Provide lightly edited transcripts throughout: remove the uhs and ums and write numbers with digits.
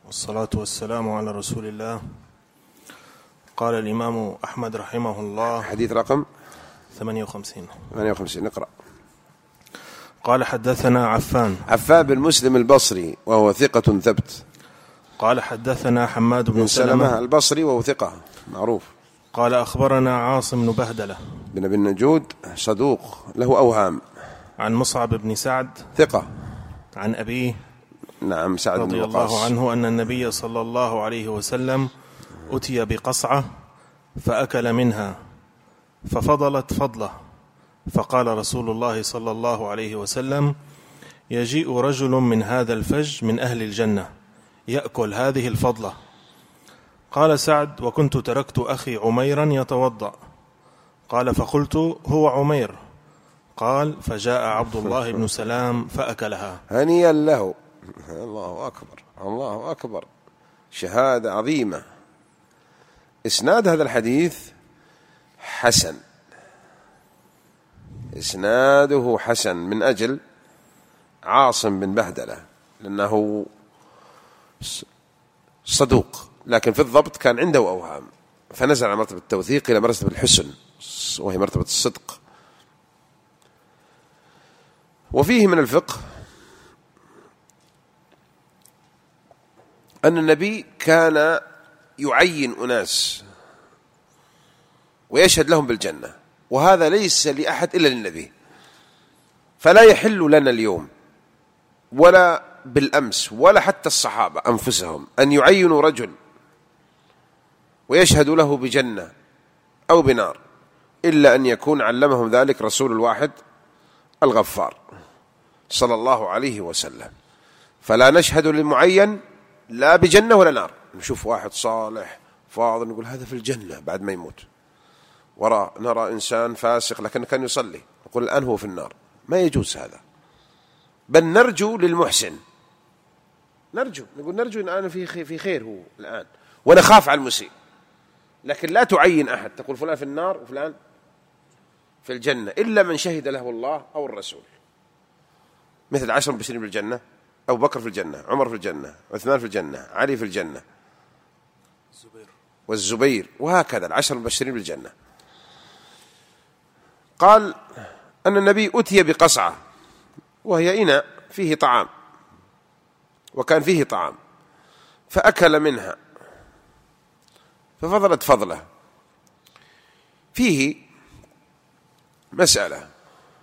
والصلاة والسلام على رسول الله. قال الإمام أحمد رحمه الله، حديث رقم 58 نقرأ. قال حدثنا عفان بن مسلم البصري وهو ثقة ثبت. قال حدثنا حماد بن سلمة البصري وهو ثقة معروف. قال أخبرنا عاصم بن بهدلة بن أبي النجود صدوق له أوهام. عن مصعب بن سعد ثقة. عن أبيه نعم سعد رضي الله عنه أن النبي صلى الله عليه وسلم أتي بقصعة فأكل منها ففضلت فضله، فقال رسول الله صلى الله عليه وسلم: يجيء رجل من هذا الفج من أهل الجنة يأكل هذه الفضلة. قال سعد: وكنت تركت أخي عميرا يتوضأ. قال: فقلت: هو عمير. قال: فجاء عبد الله بن سلام فأكلها. هنيئا له. الله أكبر الله أكبر، شهادة عظيمة. إسناد هذا الحديث حسن، إسناده حسن من أجل عاصم بن بهدلة، لأنه صدوق لكن في الضبط كان عنده أوهام، فنزل على مرتبة التوثيق إلى مرتبة الحسن وهي مرتبة الصدق. وفيه من الفقه أن النبي كان يعين أناس ويشهد لهم بالجنة، وهذا ليس لأحد إلا للنبي، فلا يحل لنا اليوم ولا بالأمس ولا حتى الصحابة أنفسهم أن يعينوا رجل ويشهد له بجنة أو بنار إلا أن يكون علمهم ذلك رسول الواحد الغفار صلى الله عليه وسلم. فلا نشهد للمعين لا بجنة ولا نار. نشوف واحد صالح فاضل نقول هذا في الجنة بعد ما يموت، نرى إنسان فاسق لكن كان يصلي نقول الآن هو في النار. ما يجوز هذا، بل نرجو للمحسن، نقول نرجو الآن في خير هو الآن، ونخاف على المسيء، لكن لا تعين أحد تقول فلان في النار وفلان في الجنة إلا من شهد له الله أو الرسول، مثل 10 مبشرين بالجنة: أبو بكر في الجنة، عمر في الجنة، عثمان في الجنة، علي في الجنة، والزبير، وهكذا 10 مبشرين بالجنة. قال أن النبي أتي بقصعة وهي إناء فيه طعام، وكان فيه طعام فأكل منها ففضلت فضله. فيه مسألة: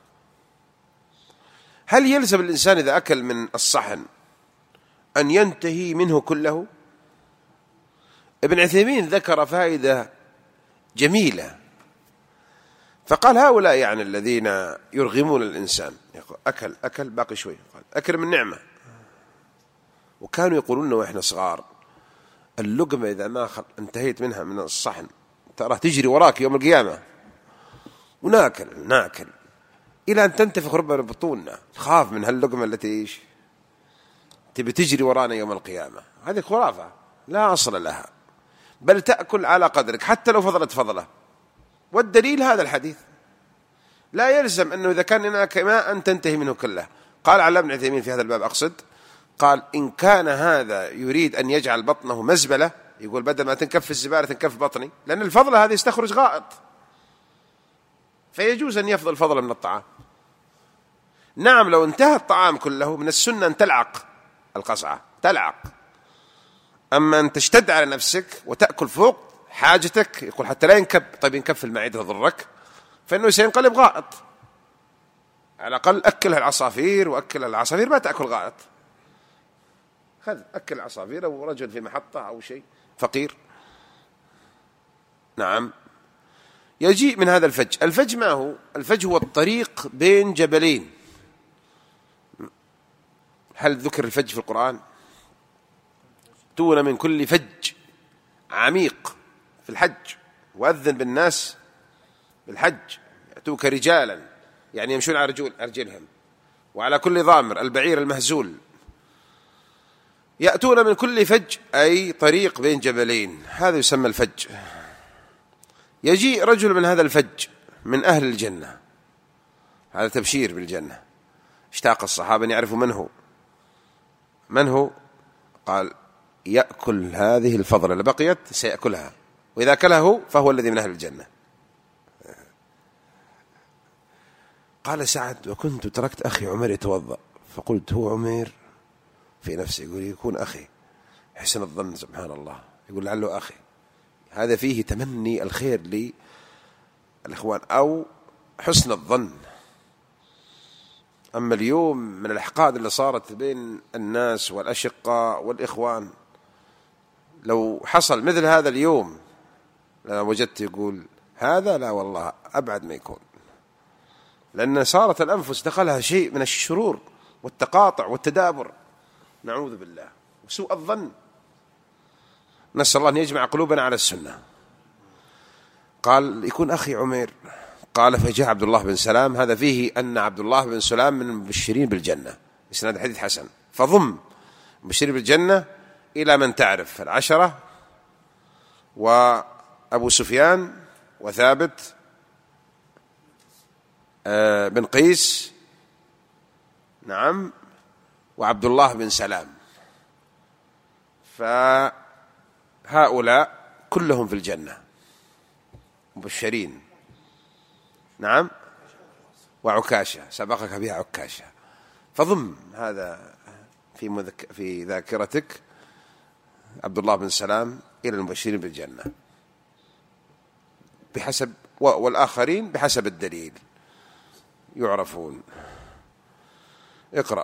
هل يلزم الإنسان إذا أكل من الصحن أن ينتهي منه كله؟ ابن عثيمين ذكر فائدة جميلة، فقال هؤلاء يعني الذين يرغمون الإنسان، أكل باقي شوي، قال أكل من نعمة. وكانوا يقولون وإحنا صغار: اللقمة إذا ما انتهيت منها من الصحن ترى تجري وراك يوم القيامة، وناكل إلى أن تنتفخ ربنا بطوننا، خاف من هاللقمة التي تبي تجري ورانا يوم القيامة. هذه خرافة لا أصل لها، بل تأكل على قدرك حتى لو فضلت فضله. والدليل هذا الحديث، لا يلزم أنه إذا كان هناك ماء أن تنتهي منه كله. قال على ابن عثيمين في هذا الباب أقصد، قال إن كان هذا يريد أن يجعل بطنه مزبلة، يقول بدل ما تنكف الزبالة تنكف بطني، لأن الفضلة هذه يستخرج غائط، فيجوز أن يفضل فضل من الطعام. نعم لو انتهى الطعام كله من السنة أن تلعق القصعة، تلعق. أما أن تشتد على نفسك وتأكل فوق حاجتك، يقول حتى لا ينكب، طيب ينكب في المعدة تضرك، فإنه سينقلب غائط. على الأقل أكلها العصافير، وأكل العصافير ما تأكل غائط. خذ أكل العصافير، أو رجل في محطة أو شيء فقير. نعم. يجيء من هذا الفج. الفج ما هو؟ الفج هو الطريق بين جبلين. هل ذكر الفج في القرآن؟ تون من كل فج عميق في الحج، وأذن بالناس بالحج يأتوك رجالا، يعني يمشون على أرجلهم، وعلى كل ضامر، البعير المهزول. يأتون من كل فج أي طريق بين جبلين، هذا يسمى الفج. يجيء رجل من هذا الفج من أهل الجنة، هذا تبشير بالجنة. اشتاق الصحابة أن يعرفوا من هو. قال يأكل هذه الفضلة اللي بقيت سيأكلها، وإذا أكله فهو الذي من أهل الجنة. قال سعد: وكنت تركت أخي عمير يتوضأ، فقلت هو عمير في نفسي، يقول يكون أخي، حسن الظن سبحان الله، يقول لعله أخي. هذا فيه تمني الخير للإخوان أو حسن الظن. أما اليوم من الأحقاد اللي صارت بين الناس والأشقاء والإخوان، لو حصل مثل هذا اليوم أنا وجدت يقول هذا لا والله أبعد ما يكون، لأن صارت الأنفس دخلها شيء من الشرور والتقاطع والتدابر، نعوذ بالله، وسوء الظن. نسأل الله أن يجمع قلوبنا على السنة. قال يكون أخي عمير. قال فجاء عبد الله بن سلام، هذا فيه أن عبد الله بن سلام من المبشرين بالجنة، إسناد الحديث حسن، فضم مبشرين بالجنة إلى من تعرف: العشرة، وأبو سفيان، وثابت بن قيس، نعم، وعبد الله بن سلام. فهؤلاء كلهم في الجنة مبشرين، نعم، وعكاشة سبقك بها عكاشة. فضم هذا في ذاكرتك عبد الله بن سلام إلى المبشرين بالجنة بحسب، والآخرين بحسب الدليل يعرفون. اقرأ.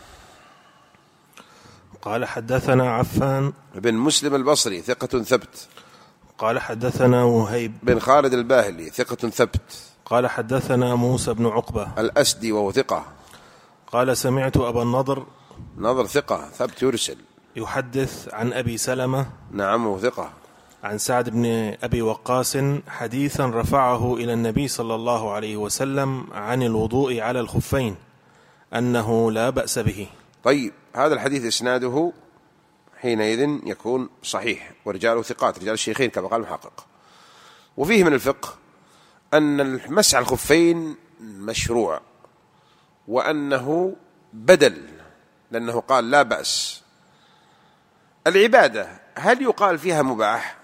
قال حدثنا عفان بن مسلم البصري ثقة ثبت. قال حدثنا وهيب بن خالد الباهلي ثقة ثبت. قال حدثنا موسى بن عقبة الأسدي وهو ثقة. قال سمعت أبا النضر ثقة ثبت يرسل يحدث عن أبي سلمة، نعم، وهو ثقة، عن سعد بن أبي وقاص حديثا رفعه إلى النبي صلى الله عليه وسلم عن الوضوء على الخفين أنه لا بأس به. طيب، هذا الحديث إسناده حينئذ يكون صحيح، ورجاله ثقات، رجال الشيخين كما قال المحقق. وفيه من الفقه أن المسح الخفين مشروع، وأنه بدل، لأنه قال لا بأس. العبادة هل يقال فيها مباح؟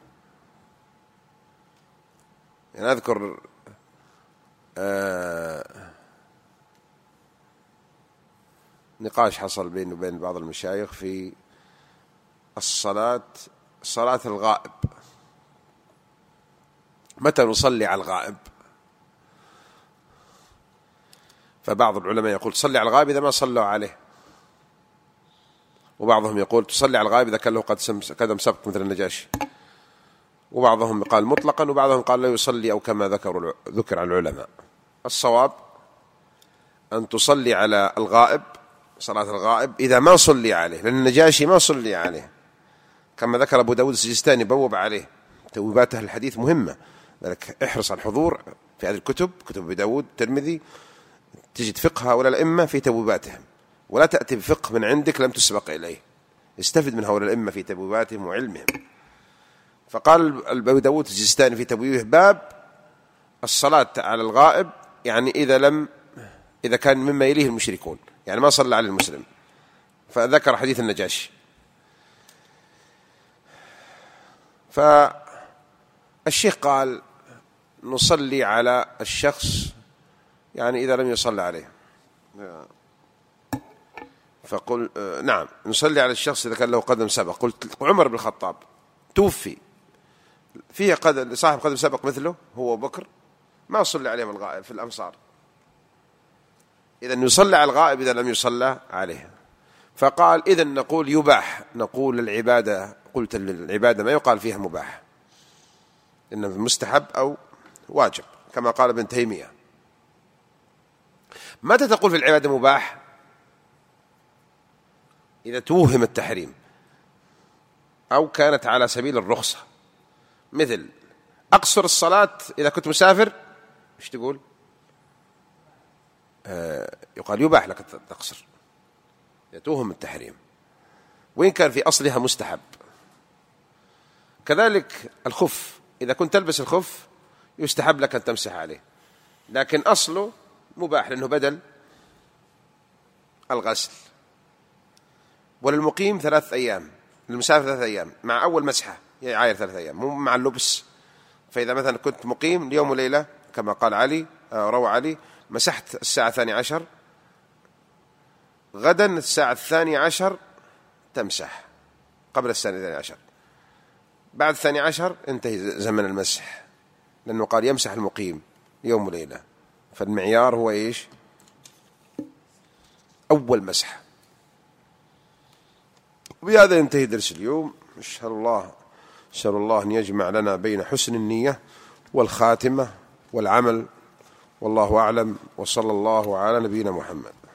يعني أذكر نقاش حصل بيني وبين بعض المشايخ في صلاة الغائب، متى نصلي على الغائب؟ فبعض العلماء يقول تصلي على الغائب إذا ما صلوا عليه، وبعضهم يقول تصلي على الغائب إذا كان له قدم سبق مثل النجاشي، وبعضهم قال مطلقا، وبعضهم قال لا يصلي، أو كما ذكر عن العلماء. الصواب أن تصلي على الغائب صلاة الغائب إذا ما صلي عليه، لأن النجاشي ما صلي عليه، كما ذكر أبو داود السجستاني بوب عليه. توباته الحديث مهمة، لذلك احرص على الحضور في هذه الكتب، كتب أبو داود الترمذي، تجد فقه هؤلاء الأئمة في تبويباتهم، ولا تأتي بفقه من عندك لم تسبق إليه. استفد من هؤلاء الأئمة في تبويباتهم وعلمهم. فقال أبو داود السجستاني في تبويبه باب الصلاة على الغائب، يعني إذا كان مما يليه المشركون، يعني ما صلى على المسلم، فذكر حديث النجاشي. فالشيخ قال نصلي على الشخص يعني إذا لم يصلى عليه، فقل نعم نصلي على الشخص إذا كان له قدم سبق. قلت عمر بن الخطاب توفي فيه صاحب قدم سبق مثله هو أبو بكر، ما صلي عليه من الغائب في الأمصار، إذا يصلى على الغائب إذا لم يصلى عليه. فقال إذا نقول يباح، نقول العبادة، قلت العبادة ما يقال فيها مباح، إنه مستحب أو واجب كما قال ابن تيمية. متى تقول في العبادة مباح؟ إذا توهم التحريم أو كانت على سبيل الرخصة، مثل أقصر الصلاة إذا كنت مسافر، إيش تقول؟ يقال يباح لك تقصر، يتوهم التحريم وإن كان في أصلها مستحب. كذلك الخف، إذا كنت تلبس الخف يستحب لك أن تمسح عليه، لكن أصله مباح لأنه بدل الغسل. وللمقيم 3 أيام للمسافر 3 أيام مع أول مسحة يعاير 3 أيام، مو مع اللبس. فإذا مثلا كنت مقيم ليوم وليلة كما قال علي، روى علي، مسحت الساعة 12، غدا الساعة 12 تمسح قبل الساعة 12، بعد 12 انتهي زمن المسح، لأنه قال يمسح المقيم يوم وليلة، فالمعيار هو إيش؟ أول مسح. وبهذا ينتهي درس اليوم. نسأل الله أن يجمع لنا بين حسن النية والخاتمة والعمل، والله أعلم، وصلى الله على نبينا محمد.